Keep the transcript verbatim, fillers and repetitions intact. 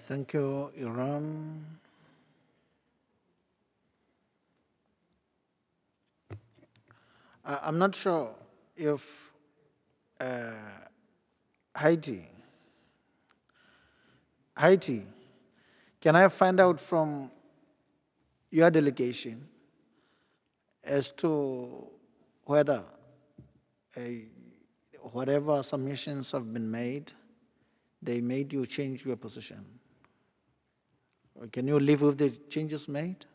Thank you, Iran. I- I'm not sure if uh, Haiti, Haiti, can I find out from your delegation as to whether uh, whatever submissions have been made, they made you change your position? Or can you live with the changes made?